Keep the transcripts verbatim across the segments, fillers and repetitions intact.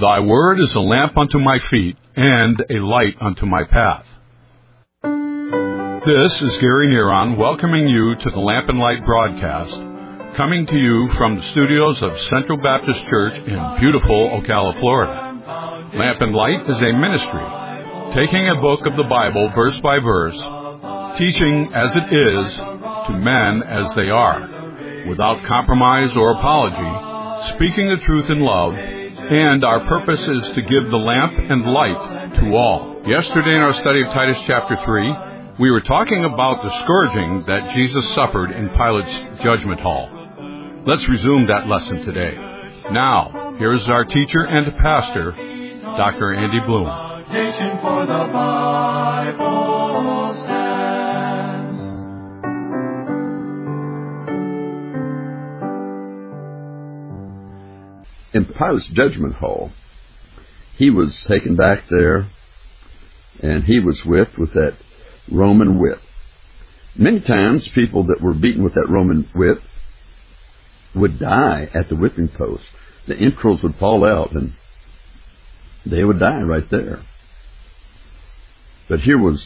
Thy word is a lamp unto my feet and a light unto my path. This is Gary Neron welcoming you to the Lamp and Light broadcast, coming to you from the studios of Central Baptist Church in beautiful Ocala, Florida. Lamp and Light is a ministry, taking a book of the Bible verse by verse, teaching as it is to men as they are, without compromise or apology, speaking the truth in love, and our purpose is to give the lamp and light to all. Yesterday in our study of Titus chapter three, we were talking about the scourging that Jesus suffered in Pilate's judgment hall. Let's resume that lesson today. Now, here is our teacher and pastor, Doctor Andy Bloom. For the Bible stands. In Pilate's judgment hall, he was taken back there, and he was whipped with that Roman whip. Many times, people that were beaten with that Roman whip would die at the whipping post. The entrails would fall out, and they would die right there. But here was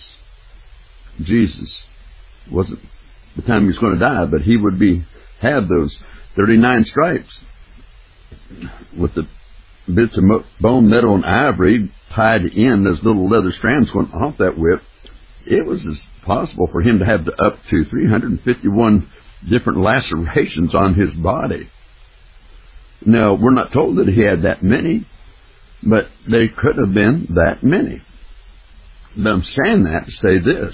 Jesus. It wasn't the time he was going to die, but he would be have those thirty-nine stripes with the bits of bone, metal, and ivory tied in, those little leather strands went off that whip. It was possible for him to have up to three hundred fifty-one different lacerations on his body. Now, we're not told that he had that many, but they could have been that many. But I'm saying that to say this.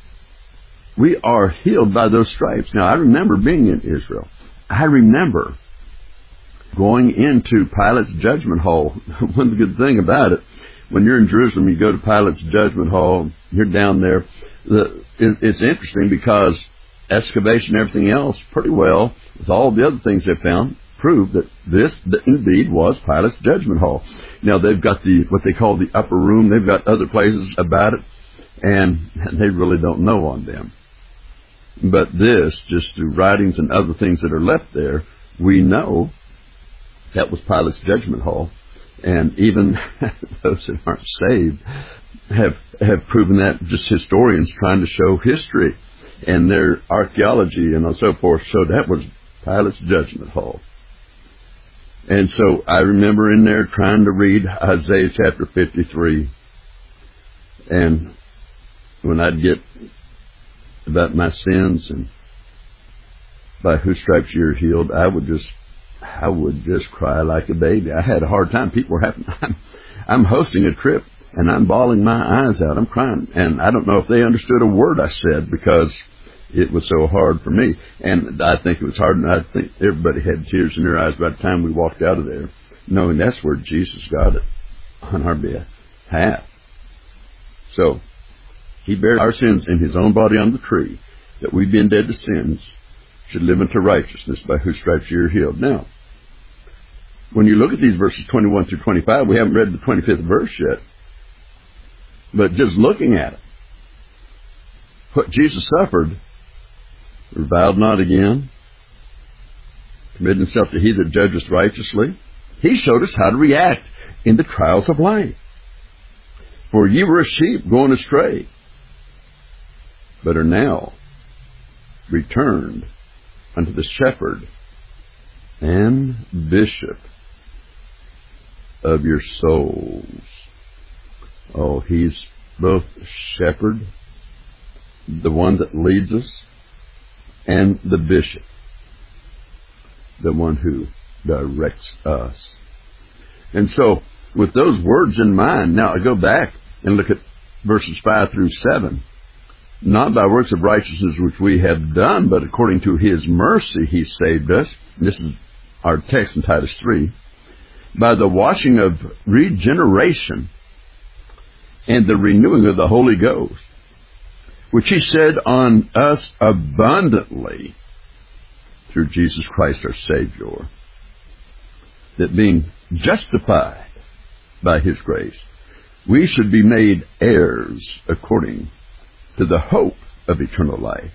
We are healed by those stripes. Now, I remember being in Israel. I remember going into Pilate's judgment hall. One good thing about it, when you're in Jerusalem, you go to Pilate's judgment hall, you're down there. The, it, it's interesting because excavation and everything else, pretty well, with all the other things they found, proved that this that indeed was Pilate's judgment hall. Now, they've got the what they call the upper room. They've got other places about it, and they really don't know on them. But this, just through writings and other things that are left there, we know that was Pilate's judgment hall. And even those that aren't saved have have proven that, just historians trying to show history and their archaeology and so forth. So that was Pilate's judgment hall. And so I remember in there trying to read Isaiah chapter fifty-three. And when I'd get about my sins and by whose stripes you're healed, I would just I would just cry like a baby. I had a hard time. People were having, I'm, I'm hosting a trip, and I'm bawling my eyes out. I'm crying. And I don't know if they understood a word I said because it was so hard for me. And I think it was hard, and I think everybody had tears in their eyes by the time we walked out of there, knowing that's where Jesus got it on our behalf. So, he bare our sins in his own body on the tree, that we, being dead to sins, should live unto righteousness, by whose stripes you are healed. Now, when you look at these verses twenty-one through twenty-five, we haven't read the twenty-fifth verse yet, but just looking at it, what Jesus suffered, reviled not again, committed himself to he that judgeth righteously. He showed us how to react in the trials of life. For ye were as sheep going astray, but are now returned unto the shepherd and bishop of your souls. Oh, he's both shepherd, the one that leads us, and the bishop, the one who directs us. And so, with those words in mind, now I go back and look at verses five through seven. Not by works of righteousness which we have done, but according to his mercy he saved us. And this is our text in Titus three. By the washing of regeneration and the renewing of the Holy Ghost, which he shed on us abundantly through Jesus Christ our Savior, that being justified by his grace, we should be made heirs according to the hope of eternal life.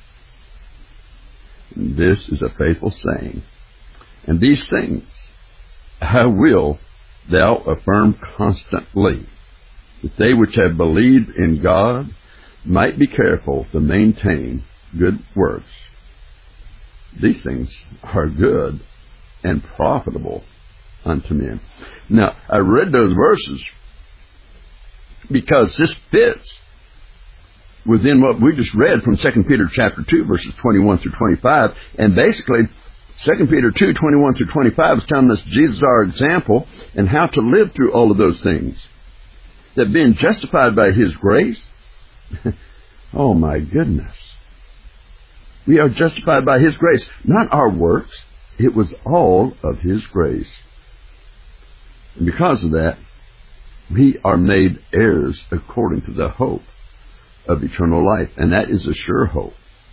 And this is a faithful saying. And these things I will thou affirm constantly, that they which have believed in God might be careful to maintain good works. These things are good and profitable unto men. Now, I read those verses because this fits within what we just read from Second Peter chapter two, verses twenty-one through twenty-five. And basically, Second Peter two, twenty-one through twenty-five is telling us Jesus is our example and how to live through all of those things. That being justified by His grace, oh my goodness. We are justified by His grace, not our works. It was all of His grace. And because of that, we are made heirs according to the hope of eternal life. And that is a sure hope.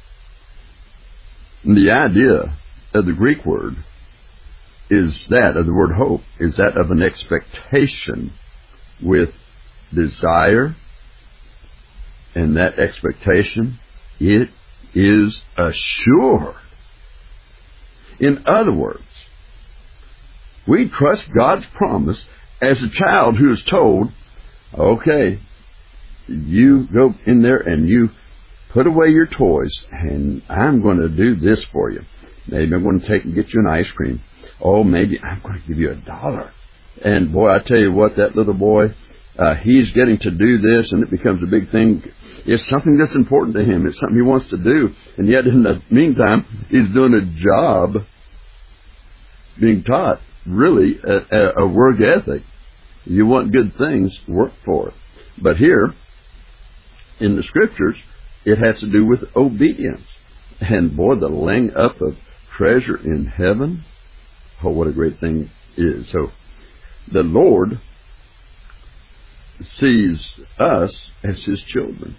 And the idea of the Greek word is that, of the word hope, is that of an expectation with desire. And that expectation, it is assured. In other words, we trust God's promise as a child who is told, okay, you go in there and you put away your toys and I'm going to do this for you. Maybe I'm going to take and get you an ice cream. Oh, maybe I'm going to give you a dollar. And boy, I tell you what, that little boy, uh, he's getting to do this, and it becomes a big thing. It's something that's important to him. It's something he wants to do. And yet in the meantime, he's doing a job being taught, really, a, a, a work ethic. You want good things, work for it. But here, in the Scriptures, it has to do with obedience. And boy, the laying up of treasure in heaven, oh, what a great thing it is. So, the Lord sees us as His children.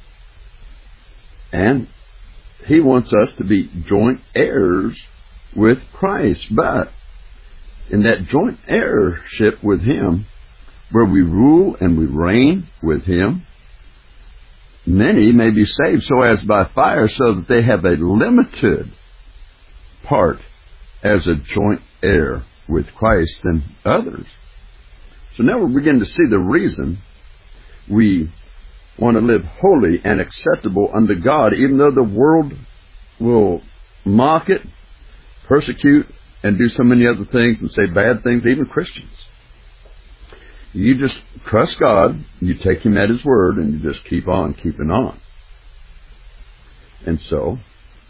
And He wants us to be joint heirs with Christ. But in that joint heirship with Him, where we rule and we reign with Him, many may be saved so as by fire, so that they have a limited part as a joint heir with Christ than others. So now we begin to see the reason we want to live holy and acceptable unto God, even though the world will mock it, persecute, and do so many other things and say bad things, even Christians. You just trust God, you take Him at His word, and you just keep on keeping on. And so,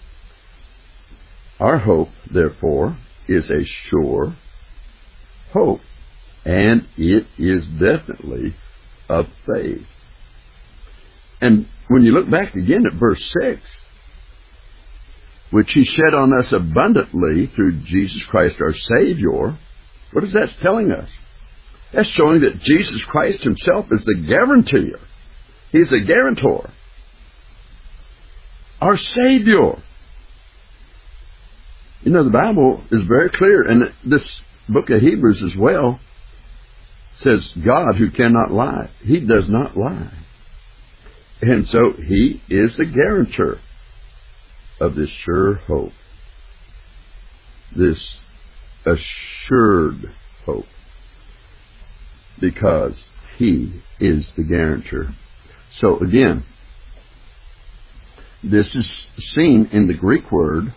our hope, therefore, is a sure hope. And it is definitely of faith. And when you look back again at verse six, which He shed on us abundantly through Jesus Christ our Savior, what is that telling us? That's showing that Jesus Christ Himself is the guarantor. He's a guarantor. Our Savior. You know, the Bible is very clear, and this book of Hebrews as well says God who cannot lie. He does not lie. And so He is the guarantor of this sure hope. This assured hope. Because He is the guarantor. So again, this is seen in the Greek word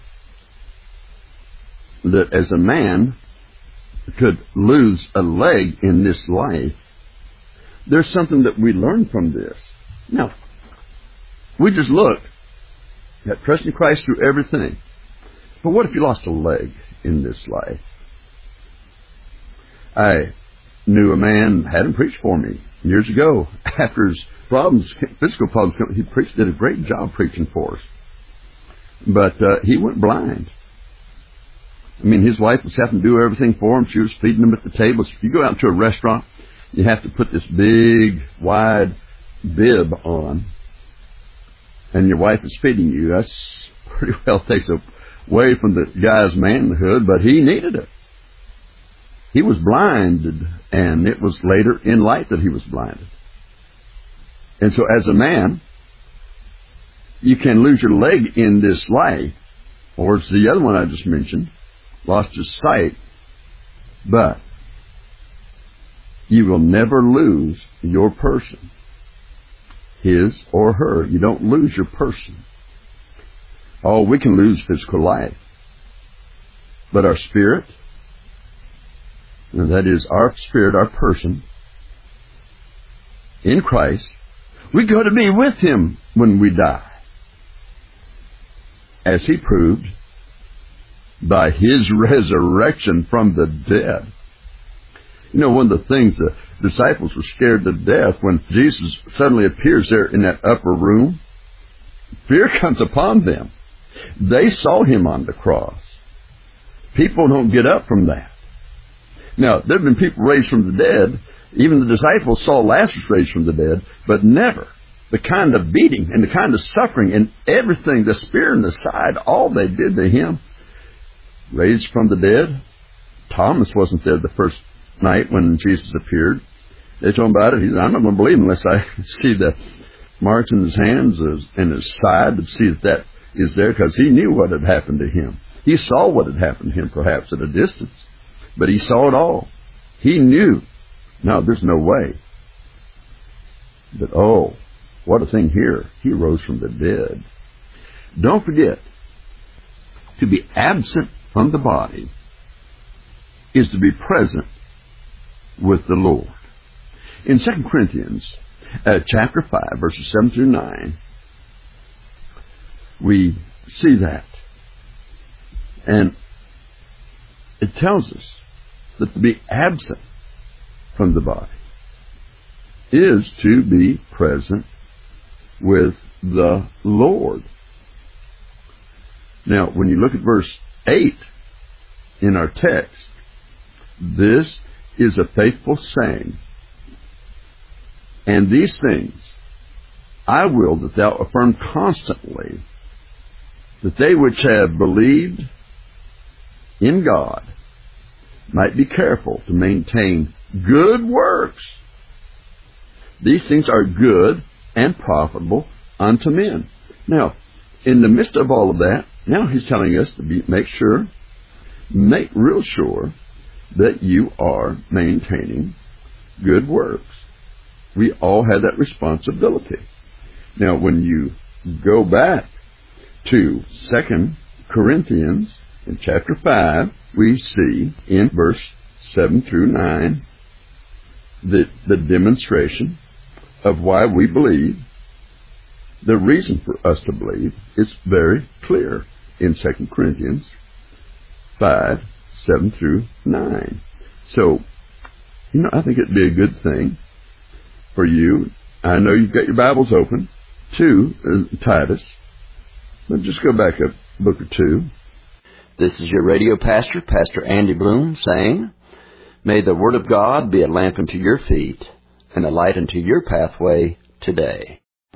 that as a man could lose a leg in this life, there's something that we learn from this. Now, we just look at trusting Christ through everything. But what if you lost a leg in this life? I knew a man, had him preach for me years ago. After his problems, physical problems, he preached, did a great job preaching for us. But uh, he went blind. I mean, his wife was having to do everything for him. She was feeding him at the tables. If you go out to a restaurant, you have to put this big, wide bib on, and your wife is feeding you. That's pretty well takes away from the guy's manhood, but he needed it. He was blinded, and it was later in life that he was blinded. And so as a man, you can lose your leg in this life, or it's the other one I just mentioned, lost his sight. But you will never lose your person, his or her. You don't lose your person. Oh, we can lose physical life, but our spirit, and that is our spirit, our person, in Christ, we go to be with him when we die, as he proved by his resurrection from the dead. You know, one of the things the disciples were scared to death when Jesus suddenly appears there in that upper room. Fear comes upon them. They saw him on the cross. People don't get up from that. Now, there have been people raised from the dead. Even the disciples saw Lazarus raised from the dead, but never the kind of beating and the kind of suffering and everything, the spear in the side, all they did to him. Raised from the dead. Thomas wasn't there the first night when Jesus appeared. They told him about it. He said, I'm not going to believe unless I see the marks in his hands and his side to see that that is there, because he knew what had happened to him. He saw what had happened to him, perhaps at a distance, but he saw it all. He knew. No, there's no way. But oh, what a thing here. He rose from the dead. Don't forget, to be absent from the body is to be present with the Lord. In Second Corinthians uh, chapter five, verses seven through nine, we see that. And it tells us that to be absent from the body is to be present with the Lord. Now, when you look at verse eight in our text, this is a faithful saying. And these things I will that thou affirm constantly, that they which have believed in God might be careful to maintain good works. These things are good and profitable unto men. Now, in the midst of all of that, now he's telling us to be, make sure, make real sure that you are maintaining good works. We all have that responsibility. Now, when you go back to Second Corinthians in chapter five, we see in verse seven through nine the, the demonstration of why we believe. The reason for us to believe is very clear in Second Corinthians five, seven through nine. So, you know, I think it'd be a good thing for you. I know you've got your Bibles open to uh, Titus. But just go back a book or two. This is your radio pastor, Pastor Andy Bloom, saying, may the Word of God be a lamp unto your feet and a light unto your pathway today.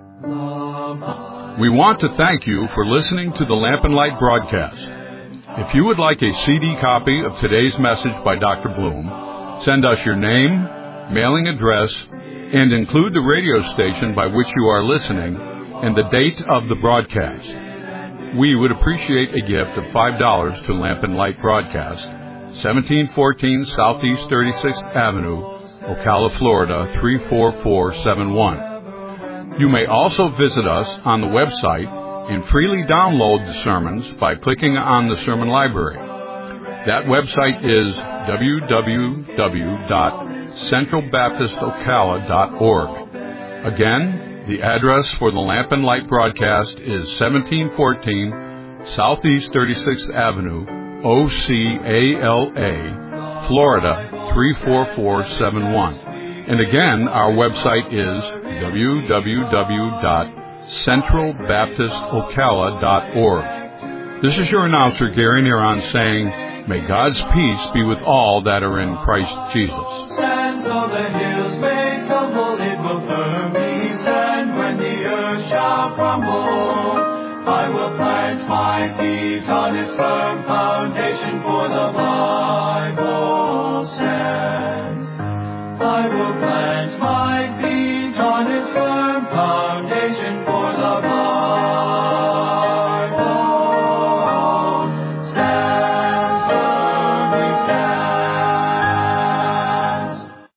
We want to thank you for listening to the Lamp and Light broadcast. If you would like a C D copy of today's message by Doctor Bloom, send us your name, mailing address, and include the radio station by which you are listening and the date of the broadcast. We would appreciate a gift of five dollars to Lamp and Light Broadcast, seventeen fourteen Southeast thirty-sixth Avenue, Ocala, Florida, three four four seven one. You may also visit us on the website and freely download the sermons by clicking on the sermon library. That website is w w w dot central baptist ocala dot org. Again, the address for the Lamp and Light broadcast is seventeen fourteen Southeast thirty-sixth Avenue, O C A L A, Florida, three four four seven one. And again, our website is w w w dot central baptist ocala dot org. This is your announcer, Gary Neron, saying, may God's peace be with all that are in Christ Jesus. Stands on the hills may tumble, it will firmly stand when the earth shall crumble. I will plant my feet on its firm foundation, for the Bible stands. I will plant my feet on its firm foundation.